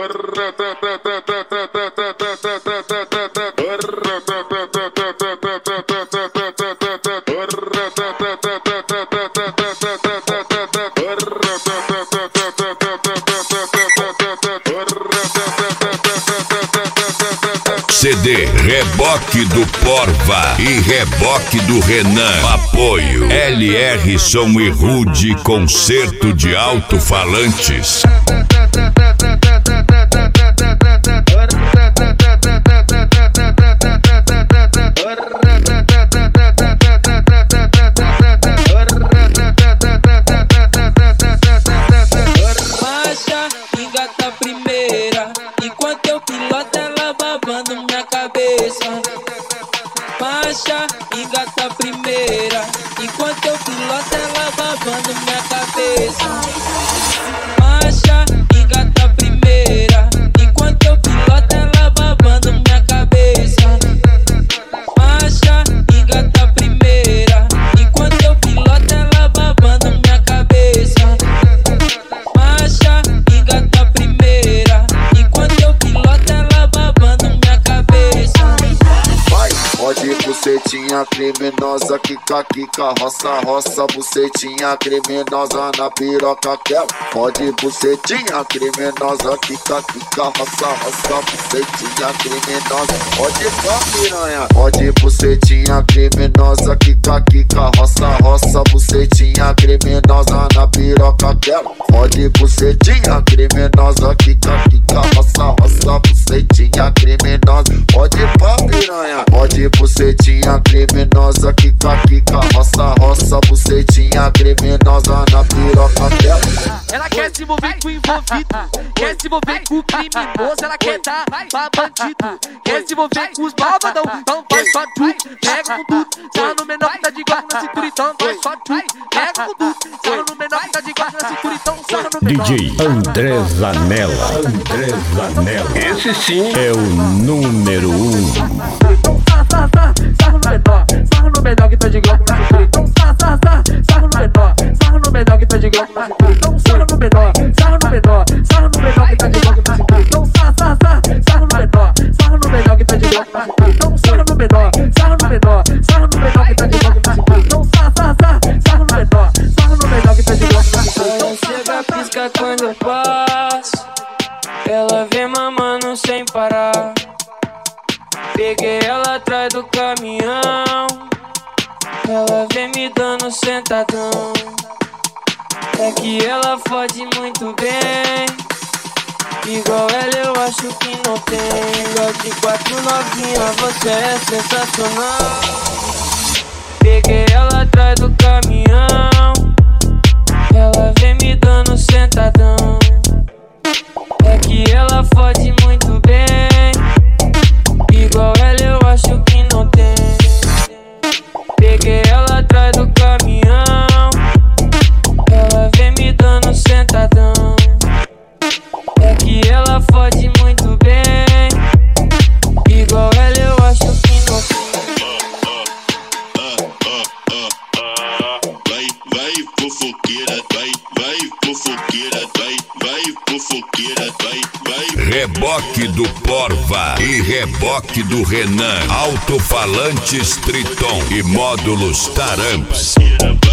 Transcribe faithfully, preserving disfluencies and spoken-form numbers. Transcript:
C D Reboque do Porva e Reboque do Renan. Apoio L R Som e Rude, concerto de alto-falantes. Marcha, engata primeira, enquanto eu piloto ela babando minha cabeça. Marcha, engata primeira, enquanto eu piloto ela babando minha cabeça. Marcha, engata primeira, enquanto eu piloto ela babando minha cabeça. Marcha, engata primeira, enquanto eu piloto ela babando minha cabeça. Marcha, engata primeira, enquanto eu piloto ela babando minha cabeça. Vai, pode bucetinha criminosa, quica, quica, roça, roça, bucetinha criminosa na piroca quer. Pode bucetinha criminosa, quica, quica, roça, roça, bucetinha criminosa. Pode pá, piranha. Pode bucetinha criminosa, quica, quica, roça, roça, bucetinha criminosa na piroca quer. Pode bucetinha criminosa, quica, quica, roça, roça, bucetinha criminosa. Pode pá, piranha. Pode bucetinha criminosa, quica, quica, roça, roça, bucetinha criminosa na piroca dela. Ela quer se envolver com o envolvido, quer se envolver com o criminoso, ela quer dar pra bandido, quer se envolver com os malvadão, então vai só tu, pega com tudo, só no menor que tá de Glock na cintura, então vai só tu, pega com tudo, só no menor que tá de Glock na cintura, então só no menor. D J André Zanella, André Zanella, esse sim é o número um. Então sarra, sarra, sarra no menor, sarra no menor que tá de Glock na cintura, então sarra, sarra, sarra no menor, sarra no menor que tá de Glock na cintura, então sarra no menor, sarra no menor, sarra no menor que tá de Glock na cintura, então sarra, sarra, sarra no menor, sarra no menor que tá de Glock na cintura, então sarra no menor, sarra no menor, sarra no menor que tá de Glock na cintura, então sarra, sarra, sarra no menor, sarra no menor que tá de Glock na cintura. Ela chega, pisca quando eu passo, ela vem mamando sem parar. Peguei ela atrás do caminhão, ela vem me dando sentadão. É que ela fode muito bem, igual ela eu acho que não tem. Igual de quatro novinha, você é sensacional. Peguei ela atrás do caminhão, ela vem me dando sentadão. É que ela fode muito bem, igual ela eu acho que não tem. Peguei ela atrás do caminhão, ela vem me dando sentadão. É que ela fode muito bem, igual ela eu acho que não tem. Vai, vai fofoqueira, vai, vai fofoqueira, vai, vai fofoqueira, vai, vai. Reboque do Porva e Reboque do Renan. Alto-falantes Triton e módulos Taramps.